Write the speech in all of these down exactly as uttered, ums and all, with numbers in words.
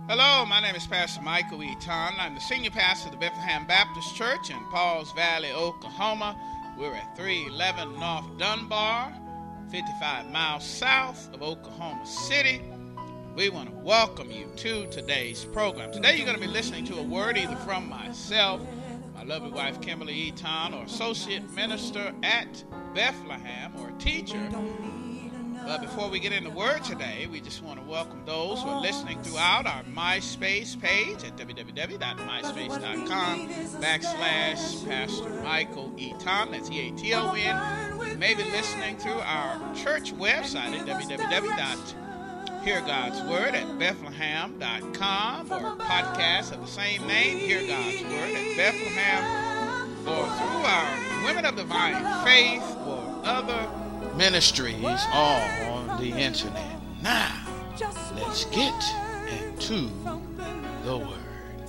Hello, my name is Pastor Michael Eaton. I'm the senior pastor of the Bethlehem Baptist Church in Pauls Valley, Oklahoma. We're at three eleven North Dunbar, fifty-five miles south of Oklahoma City. We want to welcome you to today's program. Today you're going to be listening to a word either from myself, my lovely wife Kimberly Eaton, or associate minister at Bethlehem, or a teacher. But before we get into the word today, we just want to welcome those who are listening throughout our MySpace page at www.myspace.com backslash Pastor Michael Eaton. That's E A T O N. You may be listening through our church website at www.heargodsword at bethlehem dot com, or podcast of the same name, Hear God's Word at Bethlehem, or through our Women of Divine Faith or other ministries all on the internet. Now, let's get into the word.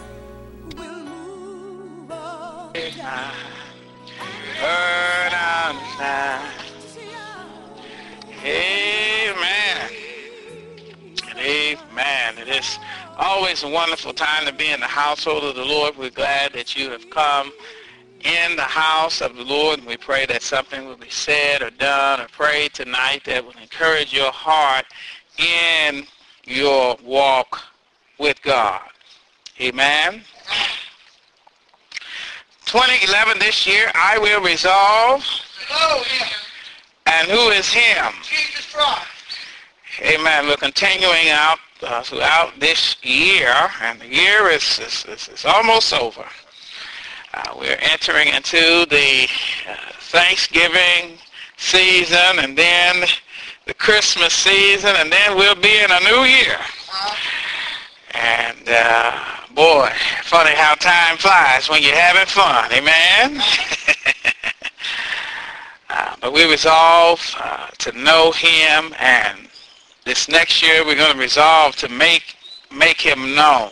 Amen. And amen. It is always a wonderful time to be in the household of the Lord. We're glad that you have come in the house of the Lord, and we pray that something will be said or done or prayed tonight that will encourage your heart in your walk with God. Amen. twenty eleven, this year, I will resolve. Know him. And who is him? Jesus Christ. Amen. We're continuing out uh, throughout this year, and the year is, is, is, is almost over. Uh, we're entering into the uh, Thanksgiving season, and then the Christmas season, and then we'll be in a new year. And uh, boy, funny how time flies when you're having fun. Amen. uh, but we resolve uh, to know him, and this next year we're going to resolve to make make him known.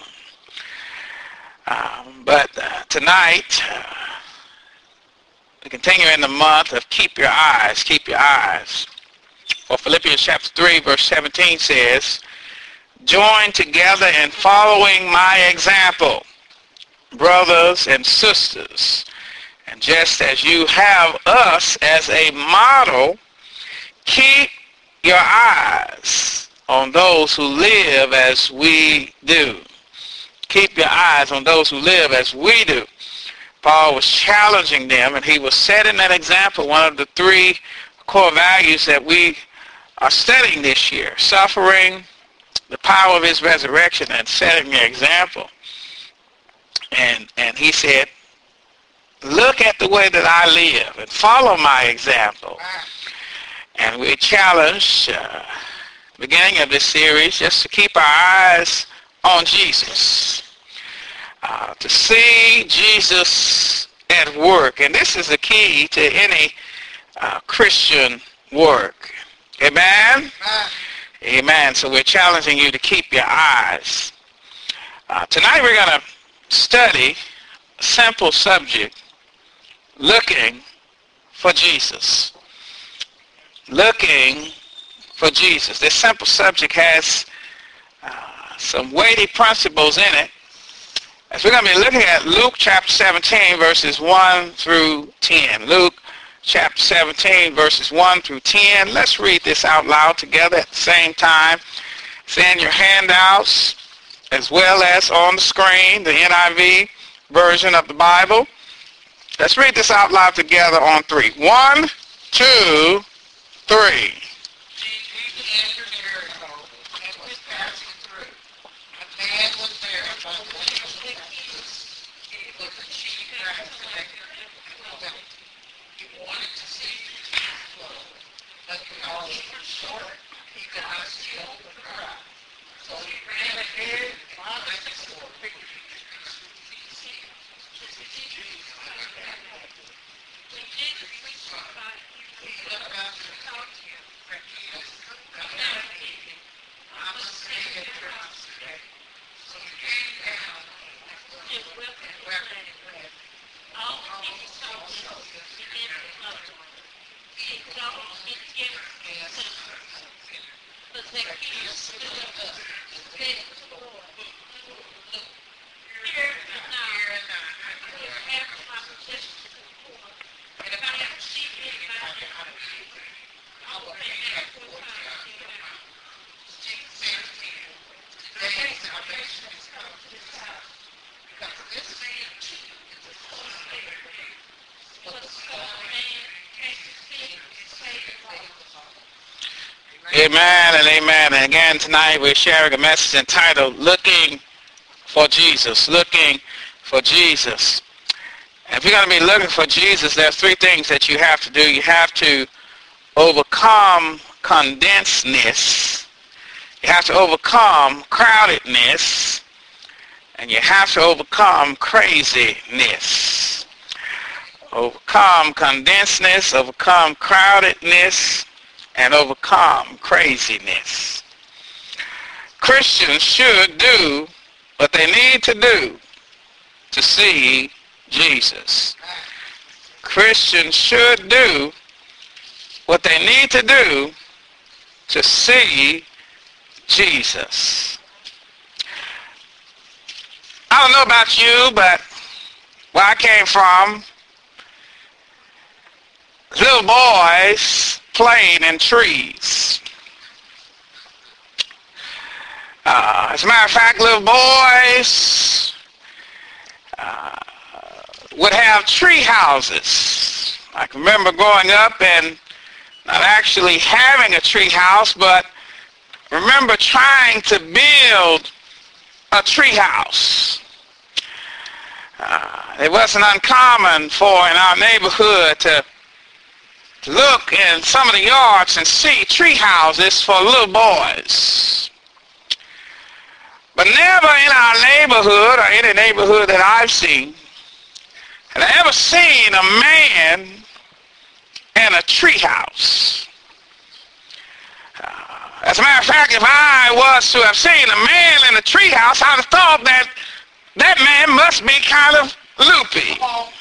Um, but uh, tonight, uh, we continue in the month of keep your eyes, keep your eyes. For Philippians chapter three, verse seventeen says, join together in following my example, brothers and sisters. And just as you have us as a model, keep your eyes on those who live as we do. Keep your eyes on those who live as we do. Paul was challenging them, and he was setting an example, one of the three core values that we are studying this year: suffering, the power of his resurrection, and setting the example. And, and he said, look at the way that I live and follow my example. And we challenged, uh, the beginning of this series, just to keep our eyes on Jesus, uh, to see Jesus at work. And this is the key to any uh, Christian work. Amen? Amen? Amen. So we're challenging you to keep your eyes. Uh, tonight we're going to study a simple subject, looking for Jesus. Looking for Jesus. This simple subject has uh, some weighty principles in it, as we're going to be looking at Luke chapter seventeen, verses one through ten. Luke chapter seventeen, verses one through ten. Let's read this out loud together at the same time. It's in your handouts, as well as on the screen, the N I V version of the Bible. Let's read this out loud together on three. One, two, three. Man was there among the people. He was the chief tax collector. He wanted to see Jesus flow, but because he was short, he could not see over the crowd. So he ran ahead and climbed up the sword. He looked up to talk to him, but he was communicating. I must say it once today. So he came down and wept and wept and wept. All he saw was he didn't love him. He don't get but Zacchaeus stood up and begged the Lord, Because this man too is a full spirit man. But the soul man can't see his Savior. Amen and amen. And again tonight we're sharing a message entitled Looking for Jesus. Looking for Jesus. And if you're going to be looking for Jesus, there are three things that you have to do. You have to overcome condensedness. You have to overcome crowdedness. And you have to overcome craziness. Overcome condensedness, overcome crowdedness, and overcome craziness. Christians should do what they need to do to see Jesus. Christians should do what they need to do to see Jesus. I don't know about you, but where I came from, little boys playing in trees. Uh, as a matter of fact, little boys uh, would have tree houses. I can remember growing up and not actually having a tree house, but remember trying to build a tree house. Uh, it wasn't uncommon for in our neighborhood to, to look in some of the yards and see tree houses for little boys. But never in our neighborhood or any neighborhood that I've seen had I ever seen a man in a tree house. Uh, as a matter of fact, if I was to have seen a man in a tree house, I'd have thought that that man must be kind of loopy.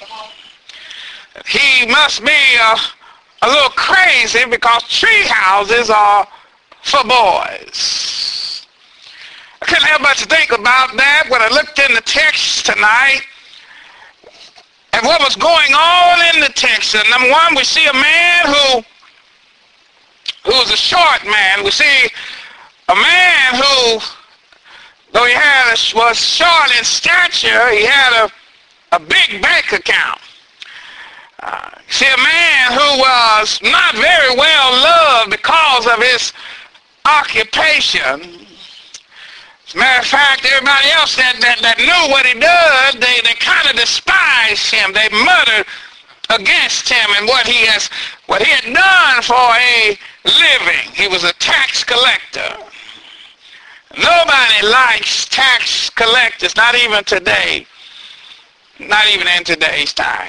He must be a, a little crazy because tree houses are for boys. I couldn't help but to think about that when I looked in the text tonight and what was going on in the text. And number one, we see a man who who was a short man. We see a man who, though he had a, was short in stature, he had a, a big bank account. Uh, see a man who was not very well loved because of his occupation. As a matter of fact, everybody else that, that, that knew what he did, they, they kind of despised him. They muttered against him and what he has, what he had done for a living. He was a tax collector. Nobody likes tax collectors, not even today. Not even in today's time.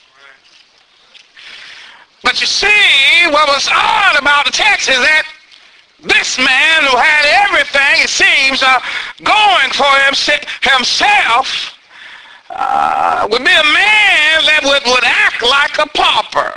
But you see, what was odd about the text is that this man who had everything, it seems, uh, going for himself, uh, would be a man that would, would act like a pauper.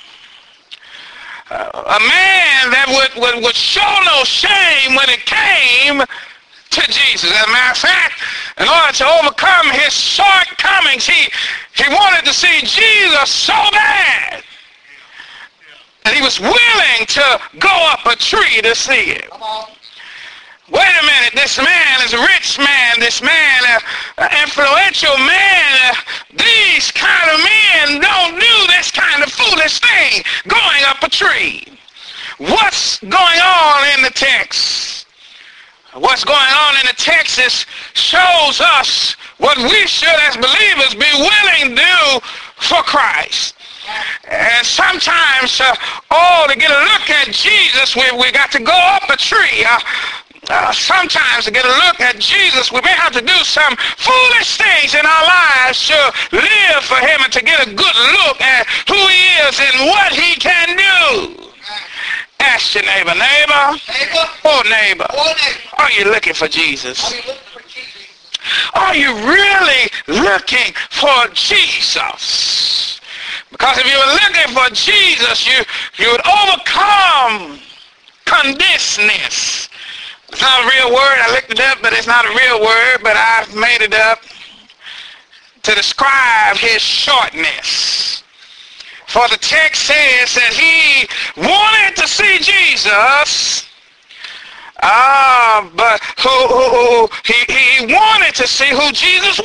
Uh, a man that would, would, would show no shame when it came to Jesus. As a matter of fact, in order to overcome his shortcomings, he, he wanted to see Jesus so bad that he was willing to go up a tree to see it. Wait a minute, this man is a rich man, this man, an uh, influential man. Uh, these kind of men don't do this kind of foolish thing, going up a tree. What's going on in the text? What's going on in the text is shows us what we should as believers be willing to do for Christ. And sometimes, uh, oh, to get a look at Jesus, we, we got to go up a tree. Uh, uh, sometimes to get a look at Jesus, we may have to do some foolish things in our lives to live for him and to get a good look at who he is and what he can do. Ask your neighbor, neighbor, Neighbor, oh neighbor, oh neighbor, are you looking for Jesus? are you looking for Jesus? Are you really looking for Jesus? Because if you were looking for Jesus, you, you would overcome condensedness. It's not a real word. I looked it up, but it's not a real word, but I've made it up to describe his shortness. For the text says that he wanted to see Jesus Uh, but who, who, who he, he wanted to see who Jesus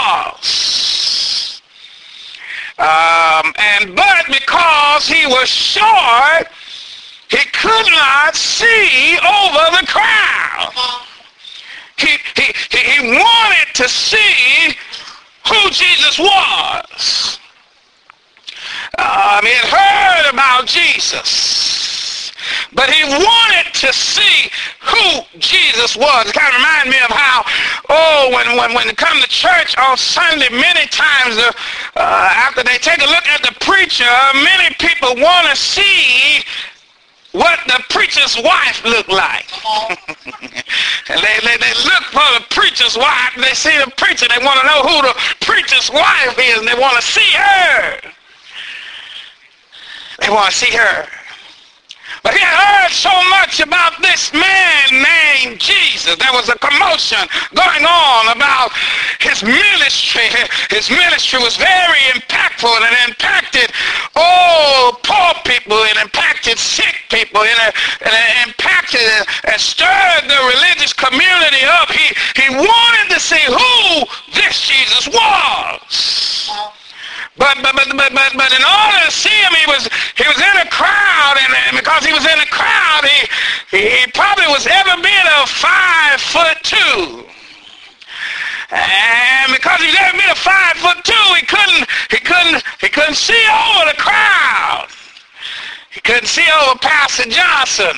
was. Um, and but because he was short, he could not see over the crowd. He, he, he wanted to see who Jesus was. Um, he had heard about Jesus, but he wanted to see who Jesus was. It kind of reminded me of how, oh, when when when they come to church on Sunday, many times uh, uh, after they take a look at the preacher, many people want to see what the preacher's wife looked like. And they, they, they look for the preacher's wife, and they see the preacher, they want to know who the preacher's wife is, and they want to see her. They want to see her. But he heard so much about this man named Jesus. There was a commotion going on about his ministry. His ministry was very impactful, and it impacted all poor people, it impacted sick people, and it, and it impacted and stirred the religious community up. He, he wanted to see who this Jesus was. But but, but but but but in order to see him, he was he was in a crowd, and, and because he was in a crowd, he he probably was every bit of five foot two. And because he was every bit of five foot two, he couldn't he couldn't he couldn't see over the crowd. He couldn't see over Pastor Johnson.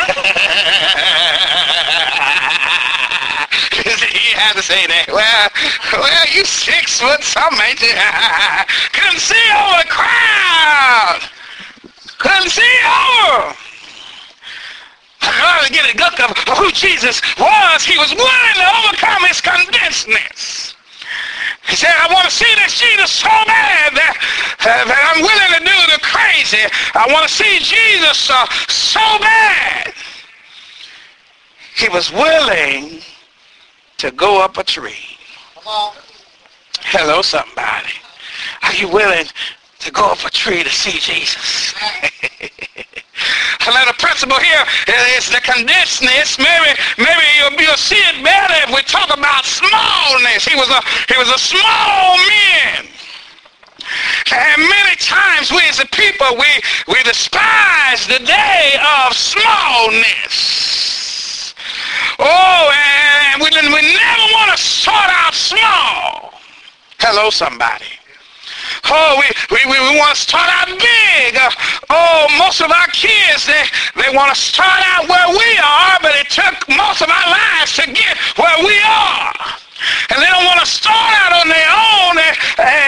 He had to say that. Well, well, you six foot something, ain't you? Couldn't see over the crowd. Couldn't see over. In order to get a look of who Jesus was, he was willing to overcome his condensedness. He said, I want to see this Jesus so bad that, uh, that I'm willing to do the crazy. I want to see Jesus uh, so bad. He was willing to go up a tree. Hello, somebody. Are you willing to go up a tree to see Jesus? Another principle here is the condensedness. Maybe, maybe you'll, you'll see it better if we talk about smallness. He was a, he was a small man. And many times we as a people, we, we despise the day of smallness. Oh, and we, we never want to start out small. Hello, somebody. Oh, we, we, we, we want to start out big. Uh, oh, most of our kids, they, they want to start out where we are, but it took most of our lives to get where we are. And they don't want to start out on their own and,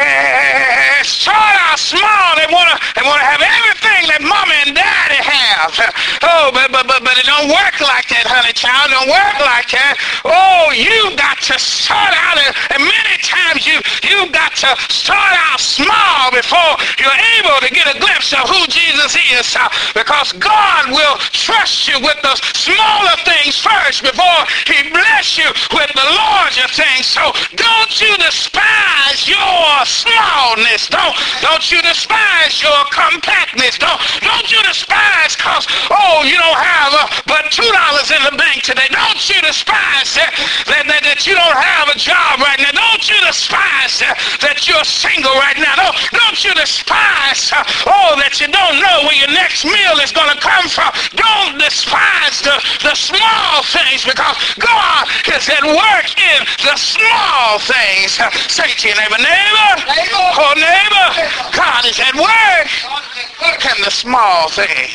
and start out small. They want to they want to have everything that mama and daddy have. Oh, but, but, but, but it don't work like that, honey child. It don't work like that. Oh, you got to start out, and, and many times you, you got to start out small before you're able to get a glimpse of who Jesus is. Uh, because God will trust you with the smaller things first before he bless you with the larger things. So don't you despise your smallness. Don't don't you despise your compactness. Don't don't you despise because oh you don't have uh, but two dollars in the bank today. Don't you despise that, that that that you don't have a job right now. Don't you despise that, that you're single right now. Don't don't you despise uh, oh that you don't know where your next meal is going to come from. Don't despise the the small things because God is at work in the small things. Say to your neighbor, neighbor, neighbor. Oh neighbor, God is at work in the small things.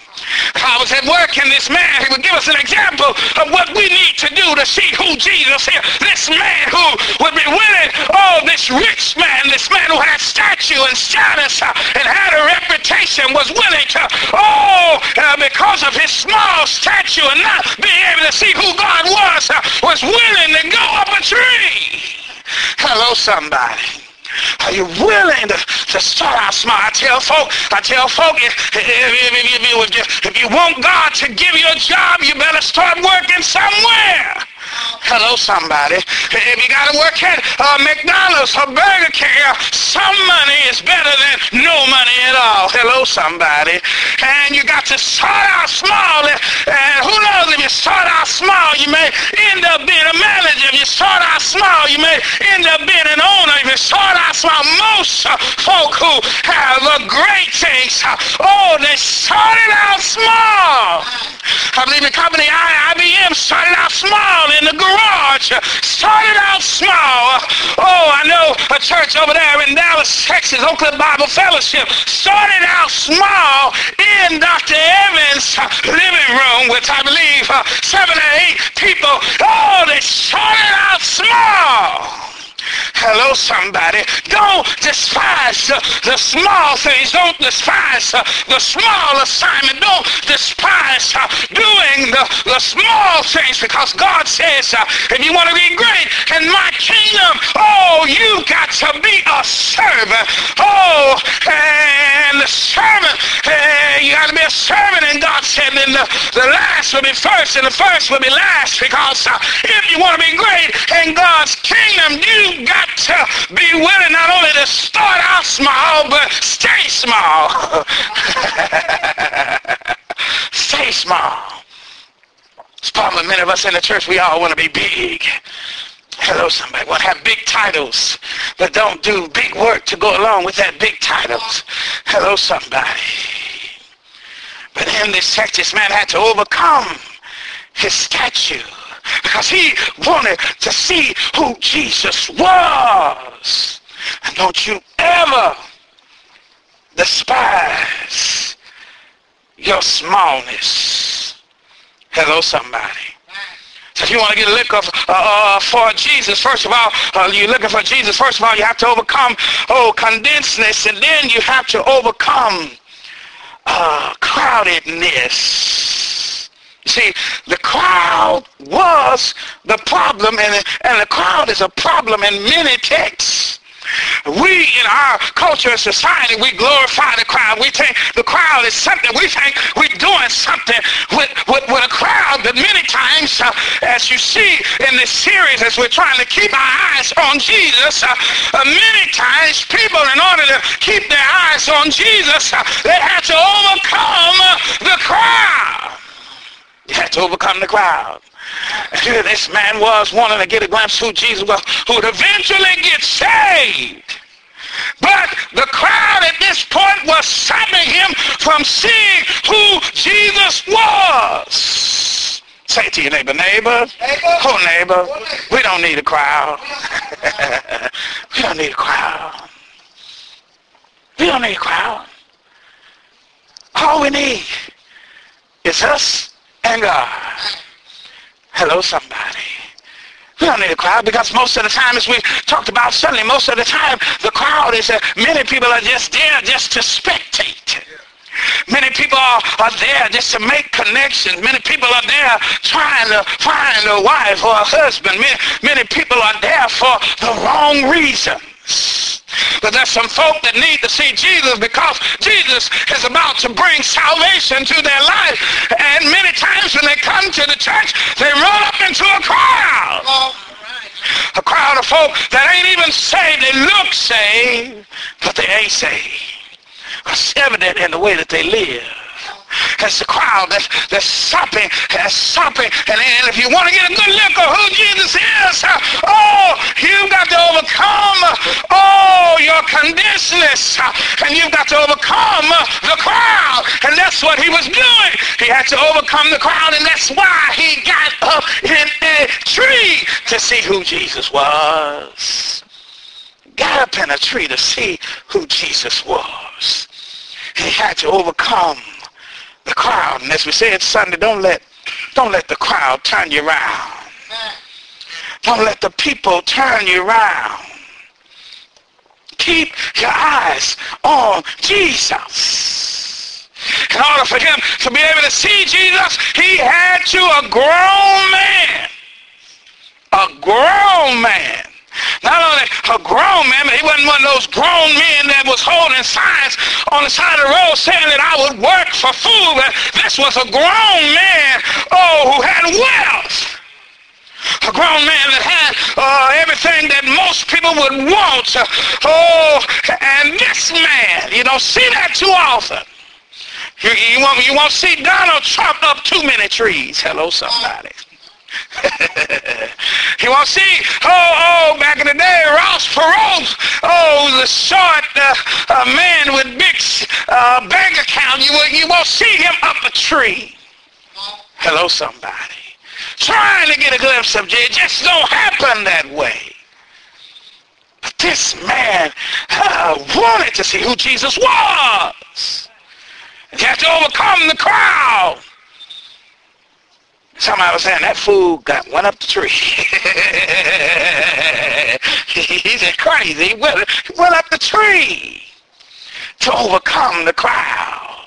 I was at work in this man, he would give us an example of what we need to do to see who Jesus is. This man who would be willing, oh, this rich man, this man who had stature and status uh, and had a reputation was willing to, oh, uh, because of his small stature and not being able to see who God was, uh, was willing to go up a tree. Hello, somebody. Are you willing to, to start out small? I tell folk, I tell folk, if, if, if, if, you, if, you, if you want God to give you a job, you better start working somewhere. Hello, somebody. If you got to work at uh, McDonald's or Burger King, uh, some money is better than no money at all. Hello, somebody. And you got to start out small. And, and who knows, if you start out small, you may end up being a manager. If you start out small, you may end up being an owner. If you start out small, most uh, folk who have uh, great things, uh, oh, they started out small. I believe the company I B M started out small in the garage, started out small. Oh, I know a church over there in Dallas, Texas, Oakland Bible Fellowship, started out small in Doctor Evans' living room with, I believe, uh, seven or eight people. Oh, they started out small. Hello, somebody. Don't despise uh, the small things. Don't despise uh, the small assignment. Don't despise uh, doing the, the small things, because God says uh, if you want to be great in my kingdom, oh, you got to be a servant. Oh, and the servant, uh, you got to be a servant. And God said then the, the last will be first and the first will be last, because uh, if you want to be great in God's kingdom, you got to be willing not only to start out small, but stay small. Stay small. It's probably many of us in the church, we all want to be big. Hello, somebody. Want to have big titles, but don't do big work to go along with that big titles. Hello, somebody. But then this Texas man had to overcome his statue, because he wanted to see who Jesus was. And don't you ever despise your smallness. Hello, somebody. So if you want to get a lick of, uh, for Jesus, first of all, uh, you're looking for Jesus, first of all, you have to overcome, oh, condensedness, and then you have to overcome uh, crowdedness. See, the crowd was the problem, and, and the crowd is a problem in many texts. We, in our culture and society, we glorify the crowd. We think the crowd is something. We think we're doing something with, with, with a crowd. But many times, uh, as you see in this series, as we're trying to keep our eyes on Jesus, uh, uh, many times people, in order to keep their eyes on Jesus, uh, they had to overcome uh, the crowd. You had to overcome the crowd. And here this man was wanting to get a glimpse who Jesus was, who would eventually get saved. But the crowd at this point was stopping him from seeing who Jesus was. Say it to your neighbor, neighbor, neighbor. Oh, neighbor, we don't need a crowd. We don't need a crowd. We don't need a crowd. All we need is us and God. Hello, somebody. We don't need a crowd, because most of the time, as we talked about Sunday, most of the time the crowd is that many people are just there just to spectate. Many people are, are there just to make connections. Many people are there trying to find a wife or a husband. Many, many people are there for the wrong reasons. But there's some folk that need to see Jesus, because Jesus is about to bring salvation to their life. And many times when they come to the church, they run up into a crowd. Oh, right. A crowd of folk that ain't even saved. They look saved, but they ain't saved. It's evident in the way that they live. It's the crowd that's, that's stopping, that's stopping. And, and if you want to get a good look at who Jesus is, uh, oh, you've got to overcome, uh, oh, your conditionless. Uh, and you've got to overcome uh, the crowd. And that's what he was doing. He had to overcome the crowd, and that's why he got up in a tree to see who Jesus was. Got up in a tree to see who Jesus was. He had to overcome the crowd. And as we said Sunday, don't let don't let the crowd turn you around. Don't let the people turn you around. Keep your eyes on Jesus. In order for him to be able to see Jesus, he had to, a grown man, a grown man, not only a grown man, but he wasn't one of those grown men that was holding signs on the side of the road saying that I would work for food. But this was a grown man, oh, who had wealth. A grown man that had uh, everything that most people would want. Uh, oh, and this man, you don't see that too often. You, you, won't, you won't see Donald Trump up too many trees. Hello, somebody. You won't see, oh, oh, back in the day, Ross Perot, oh, the short uh, uh, man with big uh, bank account. You, you won't see him up a tree. Hello, somebody. Trying to get a glimpse of Jesus. It just don't happen that way. But this man uh, wanted to see who Jesus was. And he had to overcome the crowd. Somebody was saying that fool got went up the tree. He said crazy. He went, he went up the tree to overcome the crowd.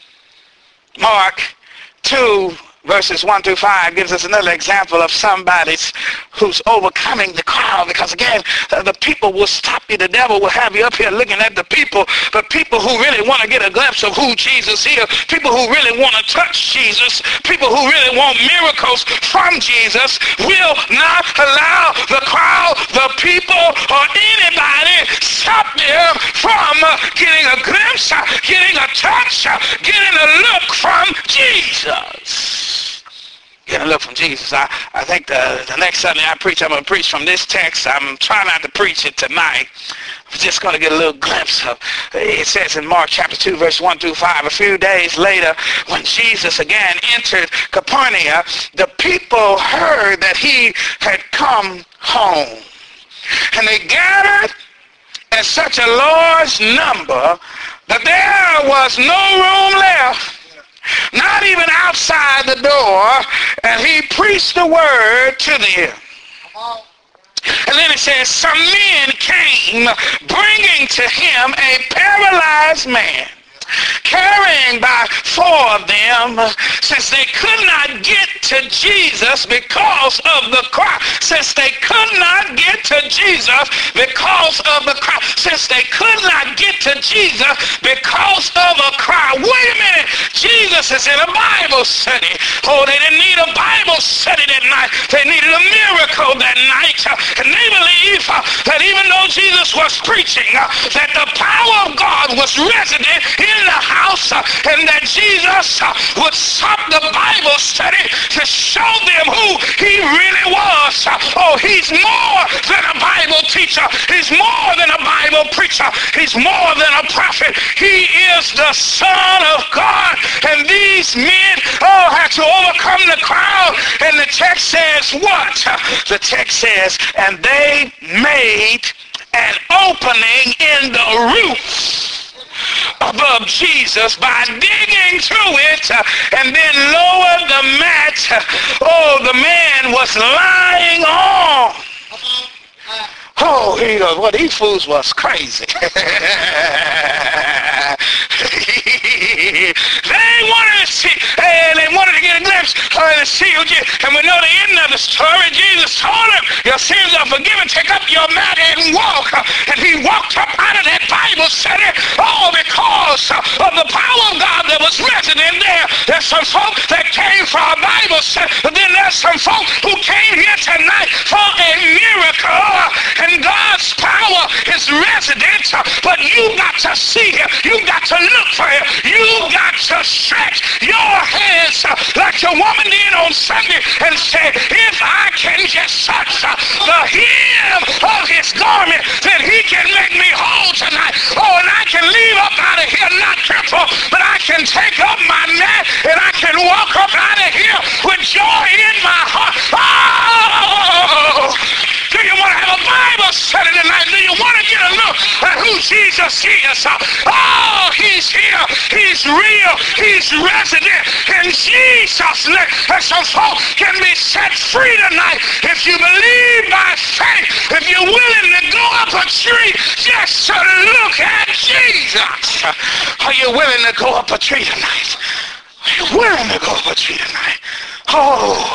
Mark two verses one through five gives us another example of somebody who's overcoming the crowd, because again, uh, the people will stop you. The devil will have you up here looking at the people, but people who really want to get a glimpse of who Jesus is, people who really want to touch Jesus, people who really want miracles from Jesus, will not allow the crowd, the people, or anybody stop them from uh, getting a glimpse, uh, getting a touch, uh, getting a look from Jesus. Get a look from Jesus. I, I think the, the next Sunday I preach, I'm going to preach from this text. I'm trying not to preach it tonight. I'm just going to get a little glimpse of, it says in Mark chapter two, verse one through five, a few days later, when Jesus again entered Capernaum, the people heard that he had come home. And they gathered in such a large number that there was no room left, not even outside the door, and he preached the word to them. And then it says, some men came bringing to him a paralyzed man, carrying by four of them, since they could not get to Jesus because of the crowd. Since they could not get to Jesus because of the crowd. Since they could not get to Jesus because of a crowd. Wait a minute. Jesus is in a Bible study. Oh, they didn't need a Bible study that night. They needed a miracle that night. And they believe that even though Jesus was preaching, that the power of God was resident in the house, and that Jesus would stop the Bible study to show them who he really was. Oh, he's more than a Bible teacher. He's more than a Bible preacher. He's more than a prophet. He is the Son of God. And these men, oh, had to overcome the crowd. And the text says what? The text says, and they made an opening in the roof above Jesus by digging through it uh, and then lowered the mat. Oh, the man was lying on. Oh, he goes, well, these fools was crazy. They wanted to see, and they wanted to get a glimpse uh, to see who Jesus. And we know the end of the story. Jesus told him, your sins are forgiven. Take up your mat and walk. And he walked up out of that Bible study, all because of the power of God that was resident there. There's some folk that came for a Bible study, but then there's some folk who came here tonight for a miracle. And God's power is resident, but you got to see him. You got to look for him. You got to stretch your hands like the woman did on Sunday and say, if I can just touch the hem of his garment, then he can make me whole tonight. Oh, and I can leave up out of here not crippled, but I can take up my mat and I can walk up out of here with joy in my heart. Oh! Do you want to have a Bible study tonight? Do you want to get a look at who Jesus is? Oh, he's here. He's real. He's resident. In Jesus' name, and some folk can be set free tonight if you believe by faith. If you're willing to go up a tree just to look at Jesus. Are you willing to go up a tree tonight? Are you willing to go up a tree tonight? Oh,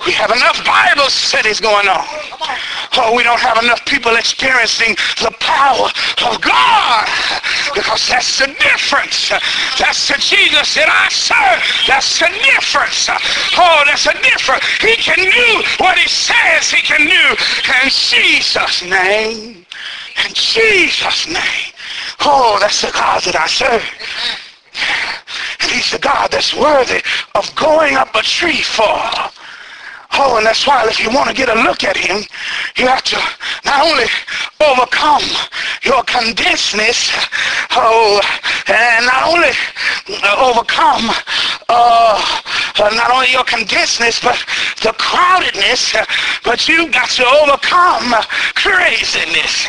We have enough Bible studies going on. Oh, we don't have enough people experiencing the power of God, because that's the difference. That's the Jesus that I serve. That's the difference. Oh, that's the difference. He can do what he says he can do in Jesus' name. In Jesus' name. Oh, that's the God that I serve. And he's the God that's worthy of going up a tree for. Oh, and that's why if you want to get a look at him, you have to not only overcome your condensedness, oh, and not only overcome uh, uh, not only your condensedness, but the crowdedness, uh, but you've got to overcome craziness.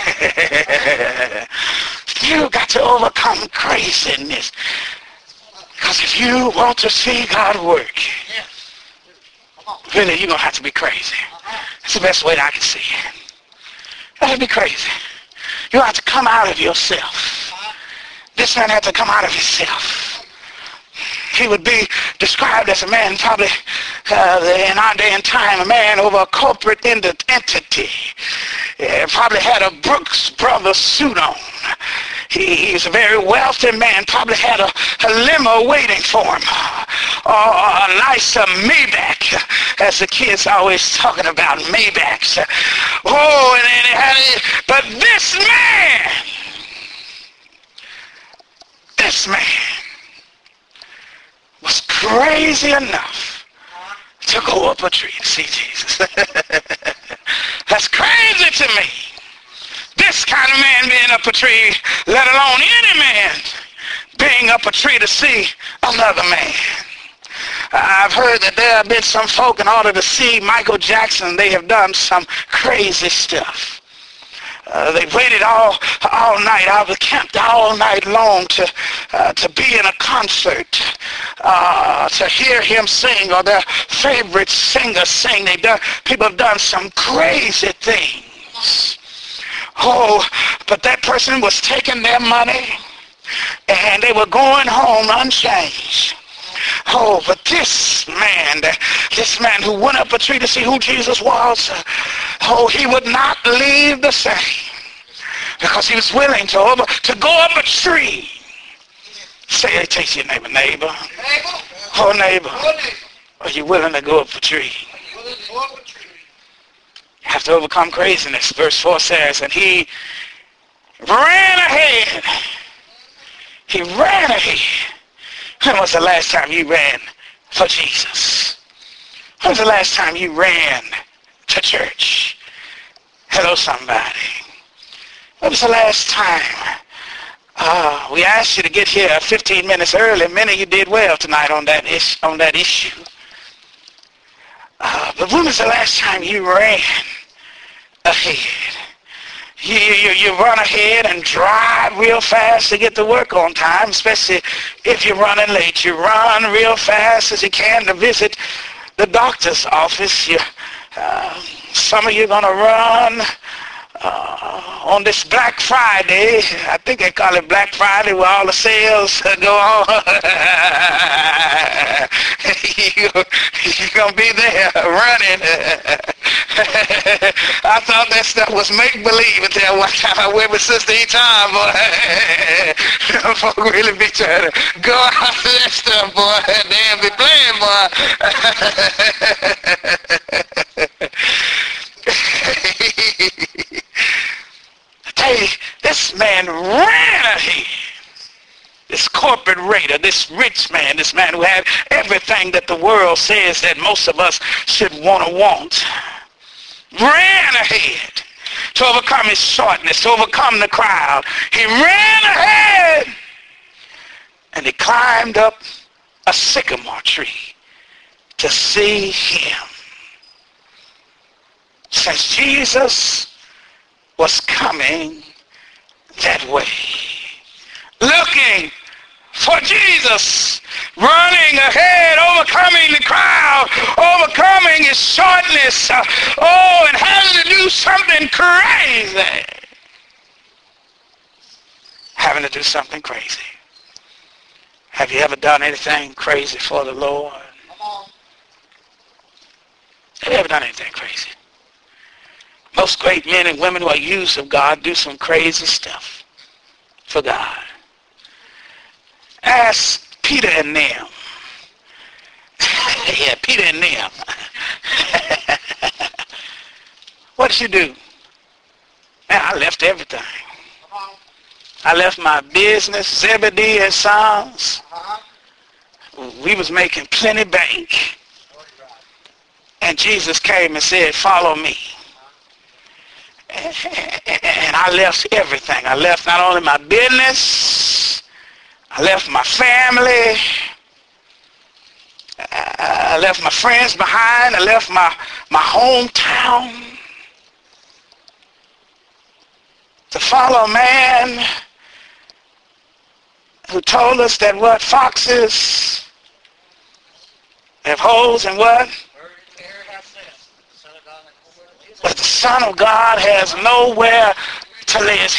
You've got to overcome craziness. Because if you want to see God work, really, you're going to have to be crazy. That's the best way that I can see it. You have to be crazy. You have to come out of yourself. This man had to come out of himself. He would be described as a man, probably uh, in our day and time, a man over a corporate entity. Uh, probably had a Brooks Brothers suit on. He, he was a very wealthy man, probably had a, a limo waiting for him, or uh, a nice uh, Maybach, as the kids are always talking about Maybachs. Oh, and, and it had it, but this man, this man was crazy enough to go up a tree to see Jesus. That's crazy to me. This kind of man being up a tree, let alone any man being up a tree to see another man. I've heard that there have been some folk, in order to see Michael Jackson, they have done some crazy stuff. Uh, they waited all all night. I was camped all night long to uh, to be in a concert, uh, to hear him sing, or their favorite singer sing. They done people have done some crazy things. Oh, but that person was taking their money, and they were going home unchanged. Oh, but this man, this man who went up a tree to see who Jesus was, oh, he would not leave the same, because he was willing to over, to go up a tree. Say it, taste your neighbor, neighbor. Oh, neighbor, are you willing to go up a tree? You have to overcome craziness. Verse four says, and he ran ahead. He ran ahead. When was the last time you ran for Jesus? When was the last time you ran to church? Hello, somebody. When was the last time? Uh, we asked you to get here fifteen minutes early. Many of you did well tonight on that, is- on that issue. Uh, but when was the last time you ran ahead? You, you, you run ahead and drive real fast to get to work on time, especially if you're running late. You run real fast as you can to visit the doctor's office. You, uh, some of you are going to run uh, on this Black Friday. I think they call it Black Friday, where all the sales go on. you, you're going to be there running. I thought that stuff was make-believe until one time I went with Sister Eton, boy. Folk really be trying to go after that stuff, boy. They'll be playing, boy. I tell you, this man ran ahead. This corporate raider, this rich man, this man who had everything that the world says that most of us should want to want, ran ahead to overcome his shortness, to overcome the crowd. He ran ahead and he climbed up a sycamore tree to see him. Since Jesus was coming that way, looking for Jesus, running ahead, overcoming the crowd, overcoming his shortness, uh, oh, and having to do something crazy. Having to do something crazy. Have you ever done anything crazy for the Lord? Have you ever done anything crazy? Most great men and women who are used of God do some crazy stuff for God. Ask Peter and them. Yeah, Peter and them. What did you do? Man, I left everything. I left my business, Zebedee and Sons. We was making plenty bank. And Jesus came and said, follow me. And I left everything. I left not only my business, I left my family, I left my friends behind, I left my, my hometown to follow a man who told us that what foxes have holes and what? But the Son of God has nowhere to lay his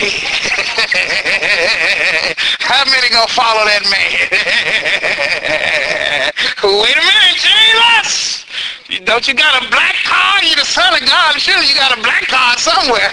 head. How many gonna follow that man? Wait a minute, Jesus! Don't you got a black car? You the Son of God. I'm sure you got a black car somewhere.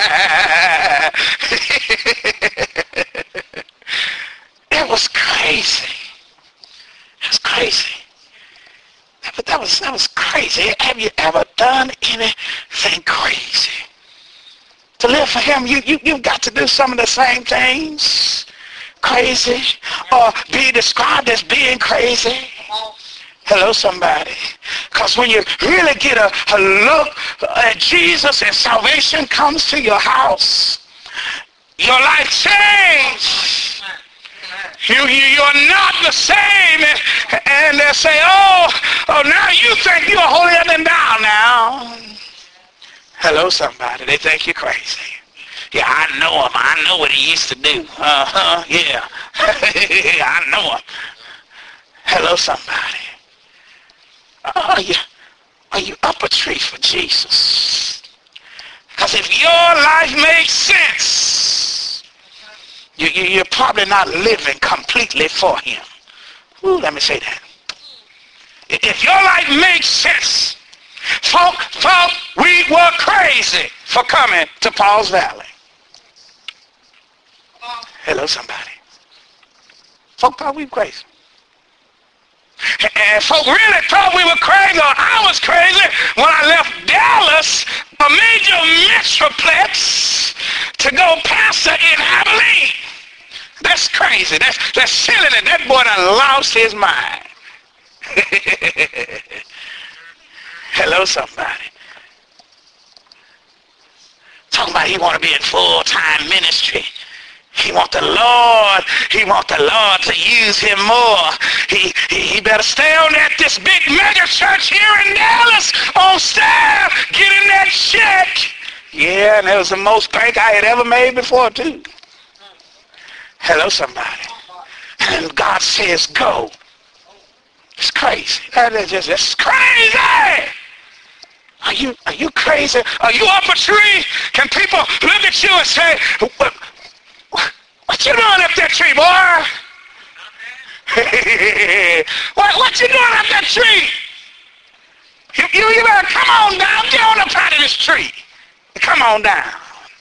It was crazy. It was crazy. But that was that was crazy. Have you ever done anything crazy? To live for him, you, you, you've got to do some of the same things. Crazy. Or be described as being crazy. Hello, somebody. Because when you really get a, a look at Jesus and salvation comes to your house, your life changed. You, you, you're not the same. And, and they say, oh, oh, now you think you're holier than thou now. Hello, somebody. They think you're crazy. Yeah, I know him. I know what he used to do. Uh-huh, yeah. I know him. Hello, somebody. Are you, are you up a tree for Jesus? Because if your life makes sense, you, you, you're probably not living completely for him. Ooh, let me say that. If your life makes sense, folk thought we were crazy for coming to Paul's Valley. Hello, somebody. Folk thought we were crazy. And folk really thought we were crazy, or I was crazy when I left Dallas, a major metroplex, to go pastor in Abilene. That's crazy. That's, that's silly. That boy done lost his mind. Hello, somebody. Talking about he want to be in full-time ministry. He want the Lord, he want the Lord to use him more. He, he, he better stay on at this big mega church here in Dallas on staff, getting that check. Yeah, and it was the most bank I had ever made before, too. Hello, somebody. And God says, go. It's crazy. That is just, it's crazy. Are you, are you crazy? Are you up a tree? Can people look at you and say, what, what, what you doing up that tree, boy? what, what you doing up that tree? You, you, you better come on down. Get on up out of this tree. Come on down.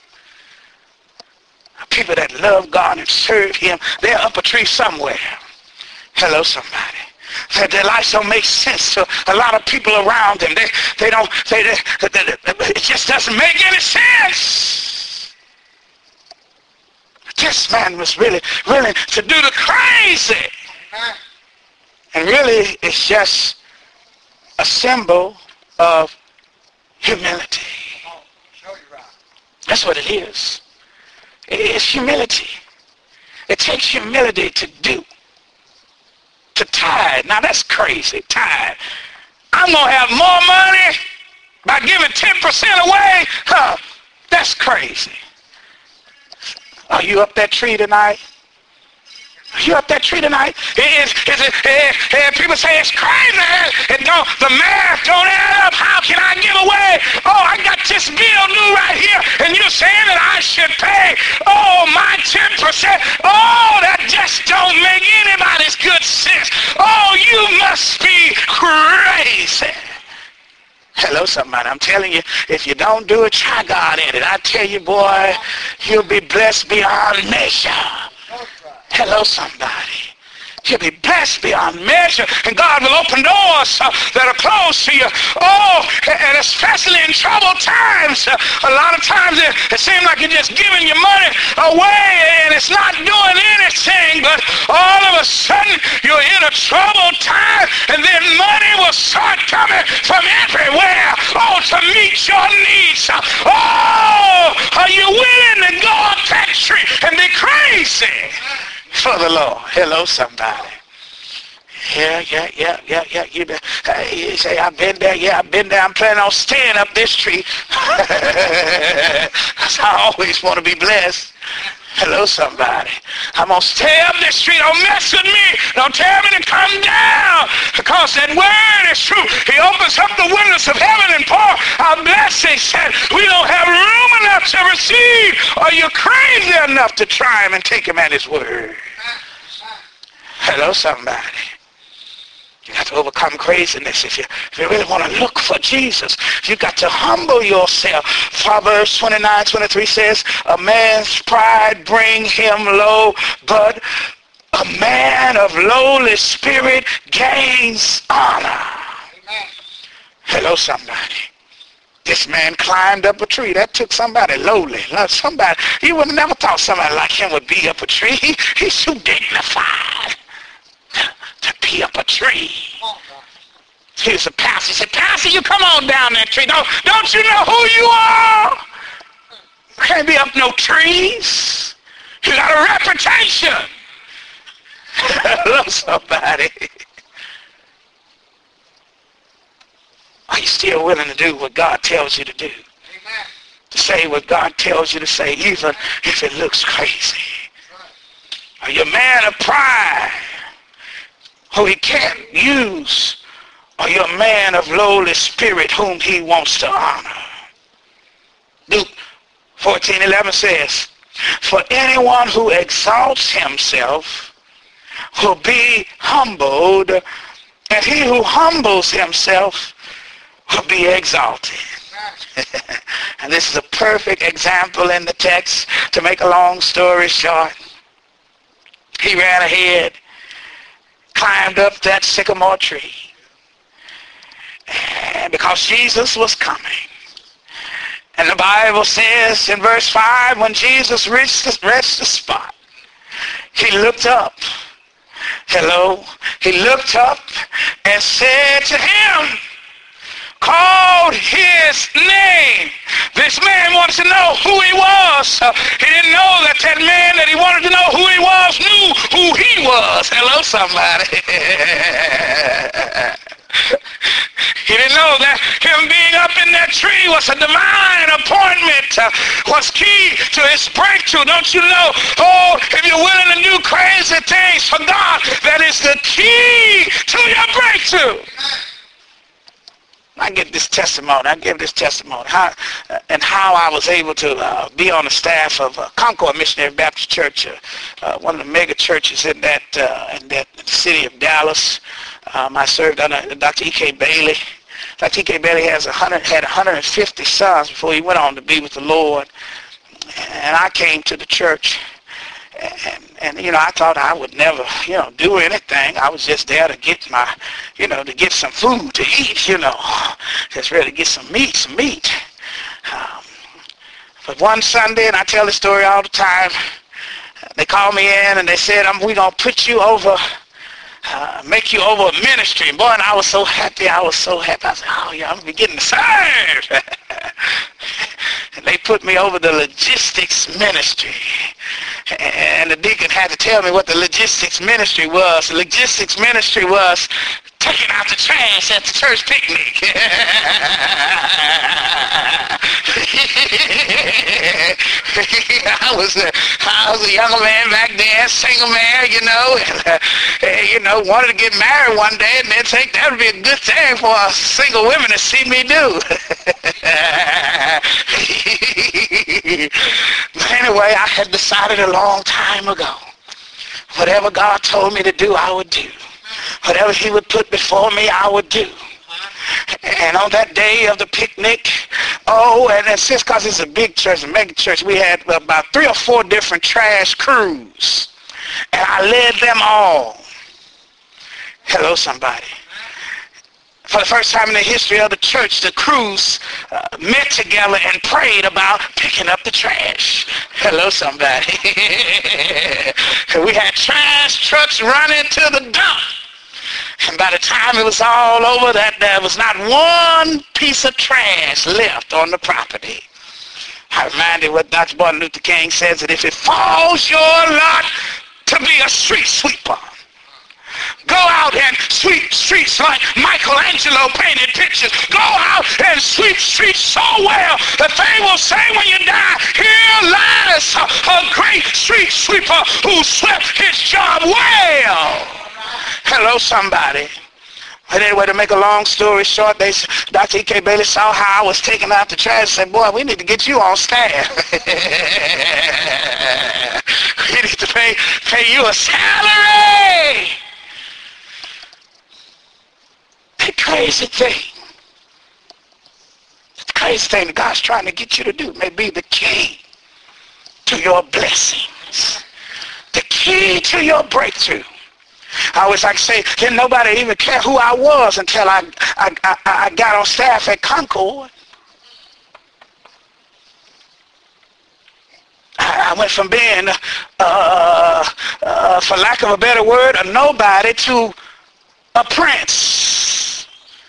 People that love God and serve him, they're up a tree somewhere. Hello, somebody. That their lives don't make sense to a lot of people around them. They, they don't, they, they, they, it just doesn't make any sense. This man was really willing to do the crazy. And really, it's just a symbol of humility. That's what it is. It's humility. It takes humility to do. To tithe. Now that's crazy. Tithe. I'm going to have more money by giving ten percent away? Huh, that's crazy. Are you up that tree tonight? Are you up that tree tonight? Is, is it, is, is, people say it's crazy. It don't, the math don't add up. How can I give away? Oh, I got this bill due right here, and you're saying that I should pay, oh, my ten percent. Oh, that just don't make anybody's good sense. Oh, you must be crazy. Hello, somebody. I'm telling you, if you don't do it, try God in it. I tell you, boy, you'll be blessed beyond measure. Hello, somebody. You'll be blessed beyond measure, and God will open doors uh, that are closed to you. Oh, and especially in troubled times, uh, a lot of times it, it seems like you're just giving your money away, and it's not doing anything, but all of a sudden you're in a troubled time, and then money will start coming from everywhere, oh, to meet your needs. Oh, are you willing to go up that tree and be crazy for the Lord? Hello, somebody. Yeah, yeah, yeah, yeah, yeah. You, be, uh, you say, I've been there. Yeah, I've been there. I'm planning on staying up this tree. I always want to be blessed. Hello, somebody. I'm going to stay up this tree. Don't mess with me. Don't tell me to come down, because that word is true. He opens up the windows of heaven and pour our blessings. And we don't have room enough to receive. Are you crazy enough to try him and take him at his word? Hello, somebody. You have to overcome craziness. If you, if you really want to look for Jesus, you got to humble yourself. Proverbs twenty-nine twenty-three says, a man's pride bring him low, but a man of lowly spirit gains honor. Amen. Hello, somebody. This man climbed up a tree. That took somebody lowly. Somebody, you would have never thought somebody like him would be up a tree. He, he's so dignified to be up a tree. He was a pastor. He said, Pastor, you come on down that tree. Don't, don't you know who you are? You can't be up no trees. You got a reputation. Hello, somebody. Are you still willing to do what God tells you to do? Amen. To say what God tells you to say, even if it looks crazy? Are you a man of pride who he can't use? Or you're a man of lowly spirit whom he wants to honor? Luke fourteen eleven says, for anyone who exalts himself will be humbled, and he who humbles himself will be exalted. And this is a perfect example in the text. To make a long story short, he ran ahead, climbed up that sycamore tree, and because Jesus was coming. And the Bible says in verse five, when Jesus reached the, reached the spot, he looked up. Hello. He looked up and said to him, called his name. This man wanted to know who he was. Uh, he didn't know that that man that he wanted to know who he was knew who he was. Hello, somebody. He didn't know that him being up in that tree was a divine appointment, uh, was key to his breakthrough. Don't you know? Oh, if you're willing to do crazy things for God, that is the key to your breakthrough. I get this testimony. I give this testimony, how uh, and how I was able to uh, be on the staff of uh, Concord Missionary Baptist Church, uh, uh, one of the mega churches in that uh, in that city of Dallas. Um, I served under Doctor E K Bailey. Doctor E K Bailey has a hundred had one hundred fifty sons before he went on to be with the Lord. And I came to the church. And, and, you know, I thought I would never, you know, do anything. I was just there to get my, you know, to get some food to eat, you know, just really get some meat, some meat. Um, but one Sunday, and I tell this story all the time, they called me in and they said, I'm, we're going to put you over, uh, make you over a ministry. And boy, and I was so happy. I was so happy. I said, oh, yeah, I'm going to be getting served. And they put me over the logistics ministry. And the deacon had to tell me what the logistics ministry was. The logistics ministry was taking out the trash at the church picnic. I was a, I was a younger man back then, single man, you know, and, uh, you know, wanted to get married one day, and then think that would be a good thing for a single women to see me do. But anyway, I had decided a long time ago, whatever God told me to do, I would do. Whatever he would put before me, I would do. And on that day of the picnic, oh, and it's just because it's a big church, a mega church, we had about three or four different trash crews. And I led them all. Hello, somebody. For the first time in the history of the church, the crews uh, met together and prayed about picking up the trash. Hello, somebody. We had trash trucks running to the dump. And by the time it was all over, that there was not one piece of trash left on the property. I reminded what Doctor Martin Luther King says, that if it falls your lot to be a street sweeper, go out and sweep streets like Michelangelo painted pictures. Go out and sweep streets so well that they will say when you die, here lies a great street sweeper who swept his job well. Hello, somebody. But anyway, to make a long story short, they, Doctor E K Bailey saw how I was taking out the trash and said, boy, we need to get you on staff. We need to pay, pay you a salary. The crazy thing, the crazy thing that God's trying to get you to do may be the key to your blessings, the key to your breakthrough. I always like to say, didn't nobody even care who I was until I, I, I, I got on staff at Concord. I, I went from being, uh, uh, for lack of a better word, a nobody to a prince.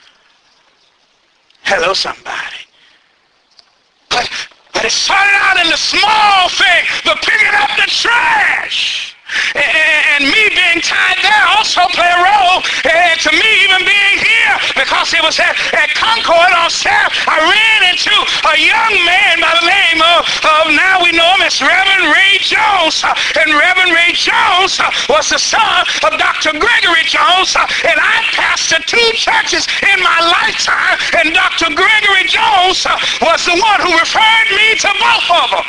Hello, somebody. But, but it started out in the small thing, the picking up the trash. And, and me being tied there also play a role. And to me even being here, because it was at, at Concord on staff, I ran into a young man by the name of, of now we know him as Reverend Ray Jones. And Reverend Ray Jones was the son of Doctor Gregory Jones. And I pastored two churches in my lifetime. And Doctor Gregory Jones was the one who referred me to both of them.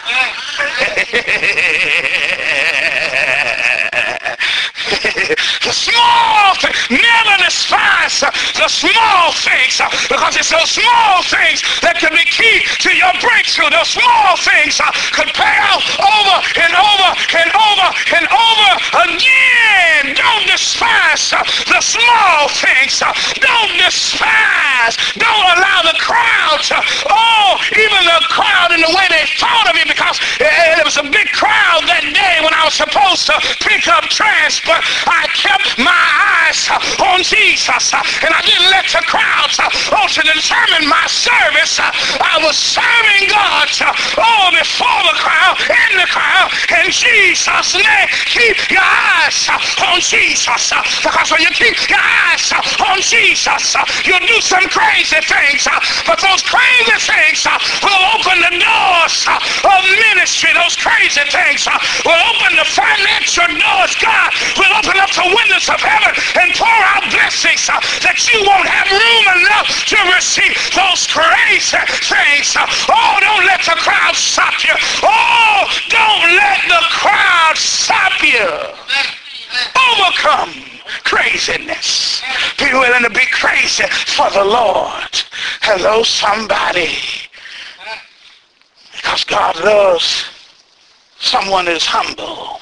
The small things, never despise the small things, because it's those small things that can be key to your breakthrough. Those small things could pay off over and over and over and over again. Don't despise the small things. Don't despise. Don't allow the crowd to, oh, even the crowd in the way they thought of you, because there was a big crowd that day when I was supposed to pick up trash, but I kept my eyes on Jesus, and I didn't let the crowds oh, to determine my service. I was serving God, oh, before the crowd, in the crowd, in Jesus' name. Keep your eyes on Jesus, because when you keep your eyes on Jesus, you'll do some crazy things, but those crazy things will open the doors of ministry. Those crazy things will open the financial doors. God will open up the windows of heaven and pour out blessings that you won't have room enough to receive. Those crazy things. Oh, don't let the crowd stop you. Oh, don't let the crowd stop you. Overcome craziness. Be willing to be crazy for the Lord. Hello, somebody. Because God loves someone that is humble.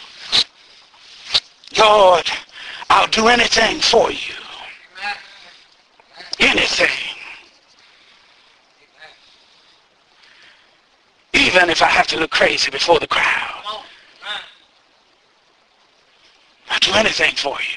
Lord, I'll do anything for you. Anything. Even if I have to look crazy before the crowd. I'll do anything for you.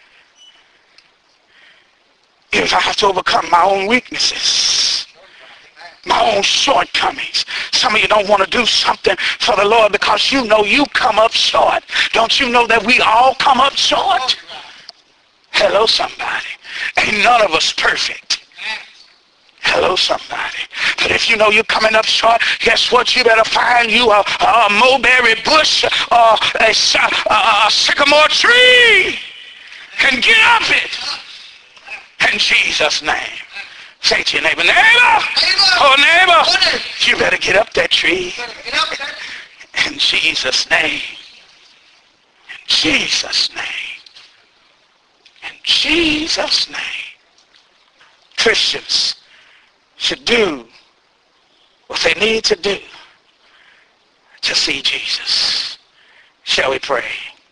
Even if I have to overcome my own weaknesses, my own shortcomings. Some of you don't want to do something for the Lord because you know you come up short. Don't you know that we all come up short? Hello, somebody. Ain't none of us perfect. Hello, somebody. But if you know you're coming up short, guess what? You better find you a, a mulberry bush or a, a, a sycamore tree and get up it. In Jesus' name. Say to your neighbor, neighbor, neighbor. Oh neighbor, you better get up that tree. In Jesus' name. In Jesus' name. In Jesus' name. Christians should do what they need to do to see Jesus. Shall we pray?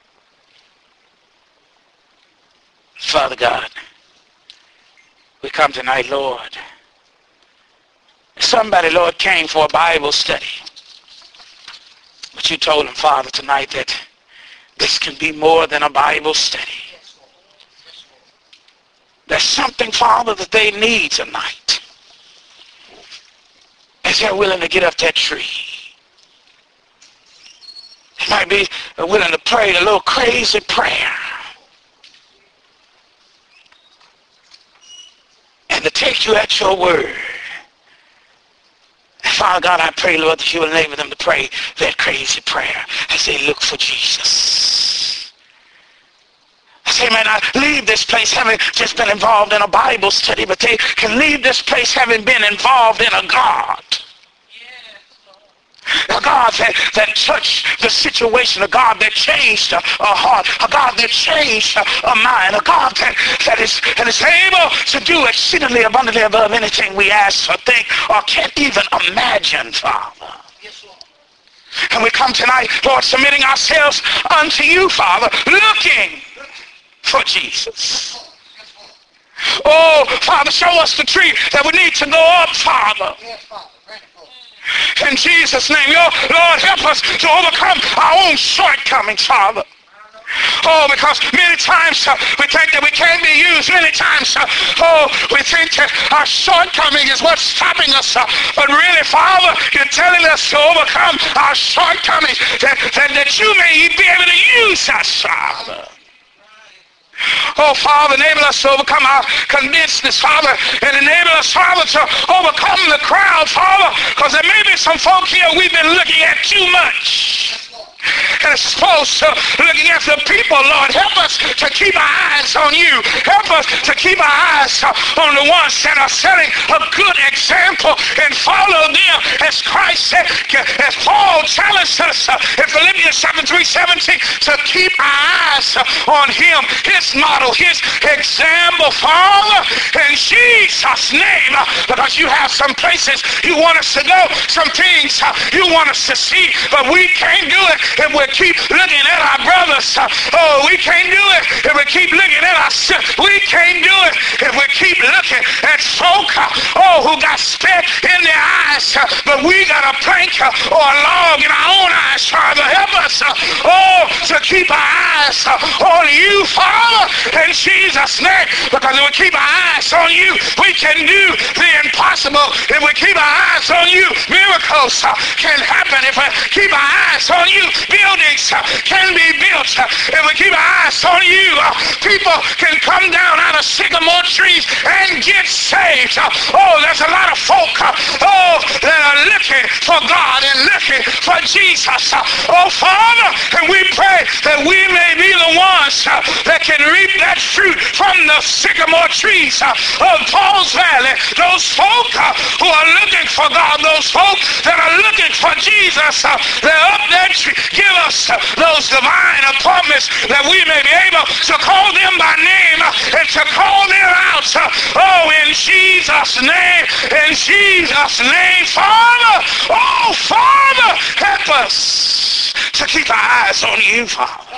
Father God, we come tonight, Lord. Somebody, Lord, came for a Bible study. But you told them, Father, tonight that this can be more than a Bible study. There's something, Father, that they need tonight as they're willing to get up that tree. They might be willing to pray a little crazy prayer and to take you at your word. And Father God, I pray, Lord, that you will enable them to pray that crazy prayer as they look for Jesus. They may not leave this place having just been involved in a Bible study, but they can leave this place having been involved in a God. A God that, that touched the situation, a God that changed a, a heart, a God that changed a, a mind, a God that, that, is, that is able to do exceedingly abundantly above anything we ask or think or can't even imagine, Father. Yes, Lord. And we come tonight, Lord, submitting ourselves unto you, Father, looking for Jesus. Oh, Father, show us the tree that we need to go up, Father. Yes, Father. In Jesus' name, your Lord, help us to overcome our own shortcomings, Father. Oh, because many times uh, we think that we can't be used. Many times, uh, oh, we think that our shortcoming is what's stopping us. Uh, but really, Father, you're telling us to overcome our shortcomings, that, that, that you may be able to use us, Father. Oh, Father, enable us to overcome our convincedness, Father, and enable us, Father, to overcome the crowd, Father, because there may be some folk here we've been looking at too much. And as opposed to looking at the people, Lord, help us to keep our eyes on you. Help us to keep our eyes on the ones that are setting a good example and follow them as Christ said, as Paul challenged us in Philippians chapter three seventeen, to keep our eyes on him, his model, his example, Father, in Jesus' name, because you have some places you want us to go, some things you want us to see, but we can't do it if we keep looking at our brothers. Oh, we can't do it if we keep looking at our sisters. We can't do it if we keep looking at folk, oh, who got speck in their eyes, but we got a plank or a log in our own eyes, Father. Help us, oh, to keep our eyes on you, Father, in Jesus' name, because if we keep our eyes on you, we can do the impossible. If we keep our eyes on you, miracles can happen. If we keep our eyes on you, buildings can be built. If we keep our eyes on you, people can come down out of sycamore trees and get saved. Oh, there's a lot of folk, oh, that are looking for God and looking for Jesus. Oh, Father, and we pray that we may be the ones that can reap that fruit from the sycamore trees of Paul's Valley. Those folk who are looking for God, those folk that are looking for Jesus, they're up that tree. Give us those divine appointments that we may be able to call them by name and to call them out. Oh, in Jesus' name, in Jesus' name, Father. Oh, Father, help us to keep our eyes on you, Father.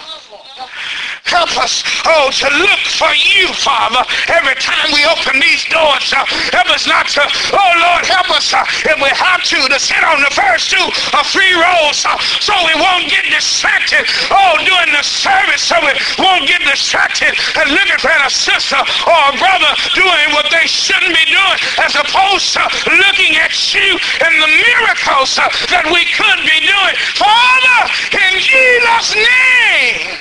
Help us, oh, to look for you, Father, every time we open these doors. Uh, help us not to, oh, Lord, help us uh, if we have to, to sit on the first two or three rows uh, so we won't get distracted, oh, during the service, so we won't get distracted and looking at a sister or a brother doing what they shouldn't be doing, as opposed to looking at you and the miracles uh, that we could be doing. Father, in Jesus' name.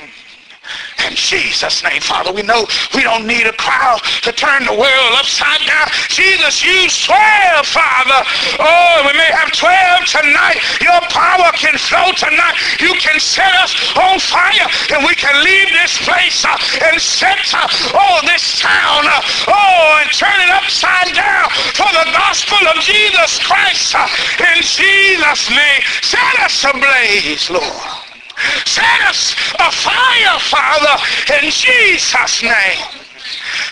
In Jesus' name, Father, we know we don't need a crowd to turn the world upside down. Jesus used twelve, Father. Oh, we may have twelve tonight. Your power can flow tonight. You can set us on fire, and we can leave this place uh, and set, uh, oh, this town, uh, oh, and turn it upside down for the gospel of Jesus Christ. Uh, in Jesus' name, set us ablaze, Lord. Set us afire, Father, in Jesus' name.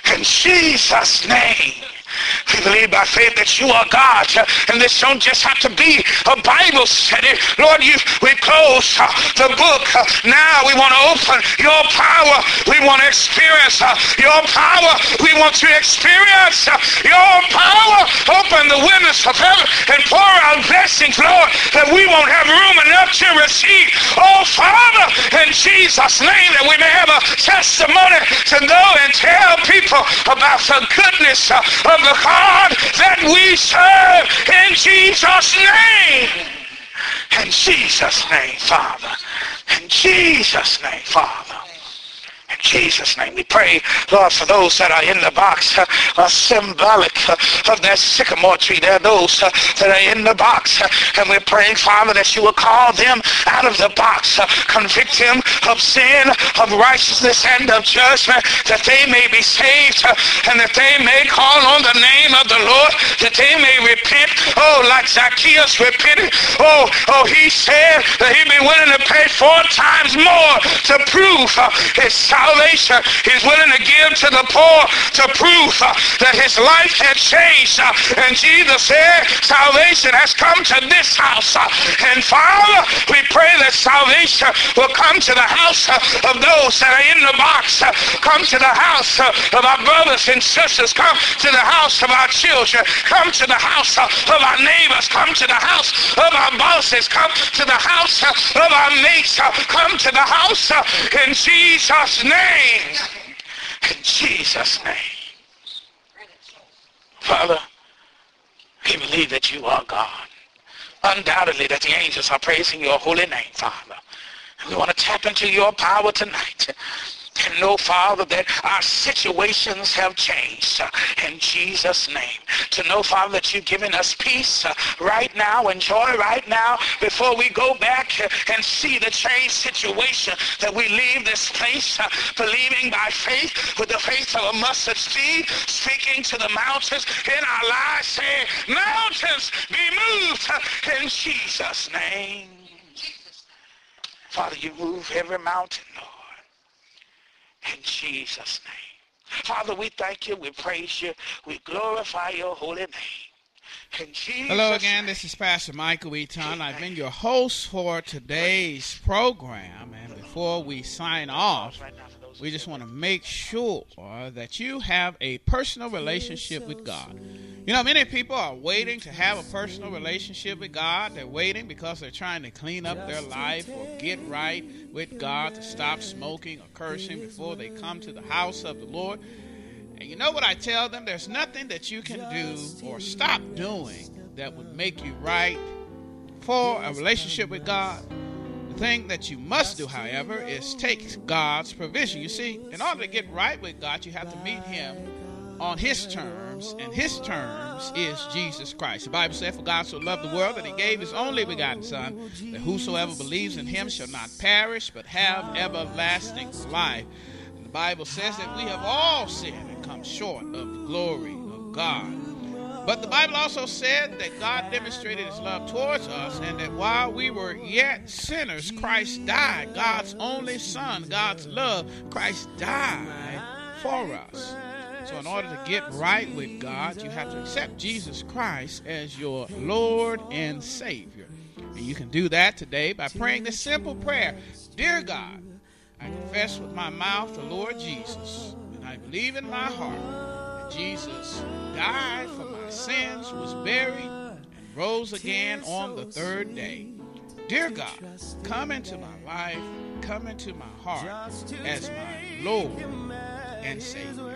In Jesus' name. We believe by faith that you are God, and this don't just have to be a Bible study. Lord, you we close uh, the book. Uh, now we want to open your power. We want to experience uh, your power. We want to experience uh, your power. Open the windows of heaven and pour out blessings, Lord, that we won't have room enough to receive. Oh, Father, in Jesus' name, that we may have a testimony to go and tell people about the goodness uh, of the God that we serve, in Jesus' name. In Jesus' name, Father. In Jesus' name, Father. In Jesus' name, we pray, Lord, for those that are in the box, uh, are symbolic uh, of that sycamore tree. There are those uh, that are in the box, uh, and we're praying, Father, that you will call them out of the box, uh, convict them of sin, of righteousness, and of judgment, that they may be saved, uh, and that they may call on the name of the Lord, that they may repent. Oh, like Zacchaeus repented. Oh, oh, he said that he'd be willing to pay four times more to prove uh, his salvation. He's willing to give to the poor to prove uh, that his life had changed. Uh, and Jesus said, salvation has come to this house. Uh, and Father, we pray that salvation will come to the house uh, of those that are in the box. Uh, come to the house uh, of our brothers and sisters. Come to the house of our children. Come to the house uh, of our neighbors. Come to the house of our bosses. Come to the house uh, of our mates. Uh, come to the house uh, in Jesus' name. In Jesus' name. Father, we believe that you are God. Undoubtedly that the angels are praising your holy name, Father. And we want to tap into your power tonight. And know, Father, that our situations have changed uh, in Jesus' name. To know, Father, that you've given us peace uh, right now and joy right now before we go back uh, and see the changed situation, that we leave this place uh, believing by faith with the faith of a mustard seed, speaking to the mountains in our lives, saying, mountains be moved uh, in Jesus' name. Father, you move every mountain, Lord. In Jesus' name. Father, we thank you, we praise you, we glorify your holy name. In Jesus' Hello again, name. this is Pastor Michael Eaton. I've been your host for today's program, and before we sign off, we just want to make sure that you have a personal relationship with God. You know, many people are waiting to have a personal relationship with God. They're waiting because they're trying to clean up their life or get right with God, to stop smoking or cursing before they come to the house of the Lord. And you know what I tell them? There's nothing that you can do or stop doing that would make you right for a relationship with God. The thing that you must do, however, is take God's provision. You see, in order to get right with God, you have to meet him on his terms, and his terms is Jesus Christ. The Bible said, for God so loved the world that he gave his only begotten Son, that whosoever believes in him shall not perish, but have everlasting life. And the Bible says that we have all sinned and come short of the glory of God. But the Bible also said that God demonstrated his love towards us, and that while we were yet sinners, Christ died. God's only Son, God's love, Christ died for us. So in order to get right with God, you have to accept Jesus Christ as your Lord and Savior. And you can do that today by praying this simple prayer. Dear God, I confess with my mouth the Lord Jesus, and I believe in my heart that Jesus died for my sins, was buried, and rose again on the third day. Dear God, come into my life, come into my heart as my Lord and Savior.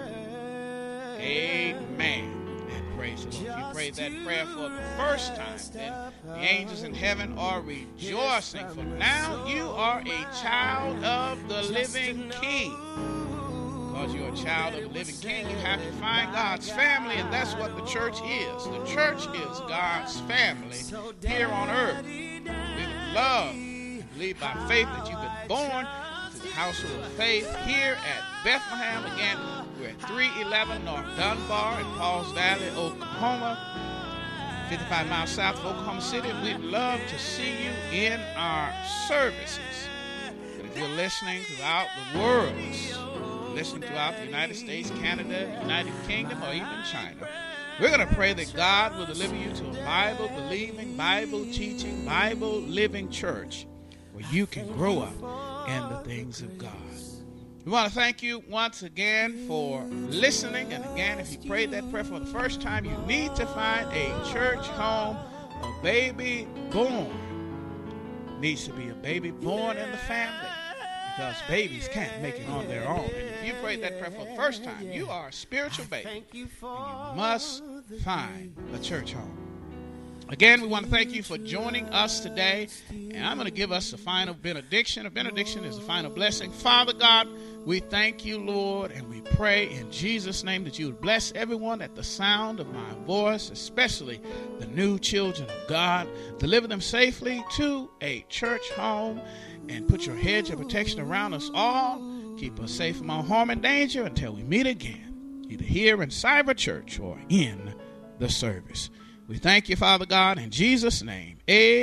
Amen. And praise the Lord. If you prayed that prayer for the first time, then the angels in heaven are rejoicing, for now you are a child of the living King. Because you're a child of the living King, you have to find God's family, and that's what the church is. The church is God's family here on earth. We would love to believe by faith that you've been born into the household of faith here at Bethlehem. Again, we're at three eleven North Dunbar in Pauls Valley, Oklahoma, fifty-five miles south of Oklahoma City. We'd love to see you in our services. But if you're listening throughout the world, listening throughout the United States, Canada, United Kingdom, or even China. We're going to pray that God will deliver you to a Bible-believing, Bible-teaching, Bible-living church where you can grow up in the things of God. We want to thank you once again for listening. And again, if you prayed that prayer for the first time, you need to find a church home. A baby born needs to be a baby born in the family, because babies can't make it on their own. And if you prayed that prayer for the first time, you are a spiritual baby, and you must find a church home. Again, we want to thank you for joining us today, and I'm going to give us the final benediction. A benediction is the final blessing. Father God, we thank you, Lord, and we pray in Jesus' name that you would bless everyone at the sound of my voice, especially the new children of God. Deliver them safely to a church home, and put your hedge of protection around us all. Keep us safe from all harm and danger until we meet again, either here in Cyber Church or in the service. We thank you, Father God, in Jesus' name.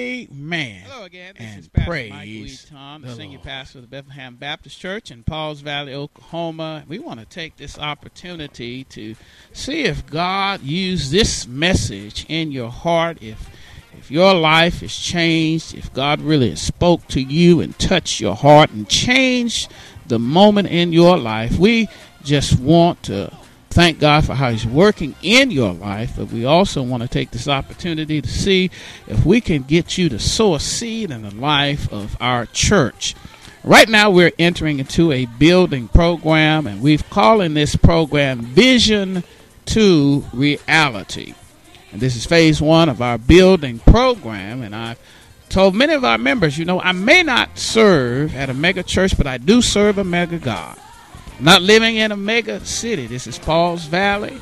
Amen. Hello again. This and is Pastor praise Michael E. Tom, the, the senior Lord. pastor of the Bethlehem Baptist Church in Pauls Valley, Oklahoma. We want to take this opportunity to see if God used this message in your heart, if if your life is changed, if God really spoke to you and touched your heart and changed the moment in your life. We just want to thank God for how he's working in your life, but we also want to take this opportunity to see if we can get you to sow a seed in the life of our church. Right now we're entering into a building program, and we've calling this program Vision to Reality. And this is phase one of our building program, and I've told many of our members, you know, I may not serve at a mega church, but I do serve a mega God. Not living in a mega city. This is Pauls Valley.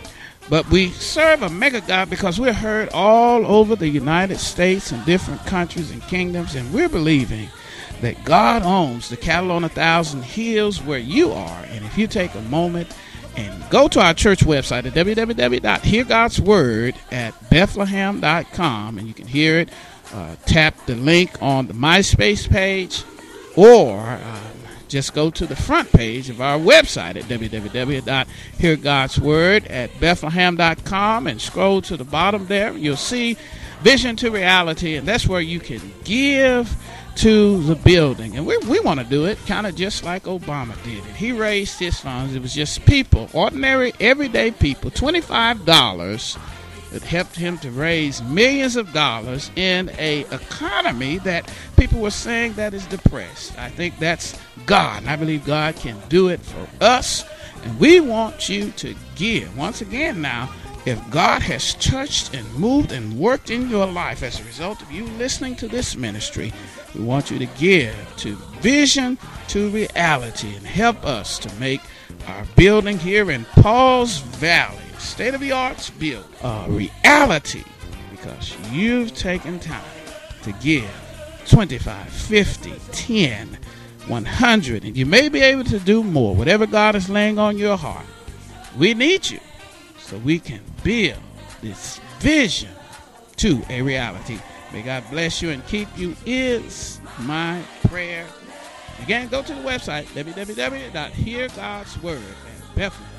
But we serve a mega God because we're heard all over the United States and different countries and kingdoms. And we're believing that God owns the cattle on a thousand hills where you are. And if you take a moment and go to our church website at w w w dot hear gods word at bethlehem dot com, and you can hear it. Uh, tap the link on the MySpace page, or uh, just go to the front page of our website at w w w dot hear gods word at bethlehem dot com, and scroll to the bottom there. You'll see Vision to Reality, and that's where you can give to the building. And we we want to do it kind of just like Obama did it. He raised his funds. It was just people, ordinary, everyday people, twenty-five dollars that helped him to raise millions of dollars in a economy that people were saying that is depressed. I think that's God, and I believe God can do it for us. And we want you to give. Once again now, if God has touched and moved and worked in your life as a result of you listening to this ministry, we want you to give to Vision to Reality and help us to make our building here in Pauls Valley, state-of-the-art build, a reality, because you've taken time to give twenty-five, fifty, ten, one hundred, and you may be able to do more. Whatever God is laying on your heart, we need you so we can build this vision to a reality. May God bless you and keep you is my prayer. Again, go to the website w w w dot hear gods word at Bethlehem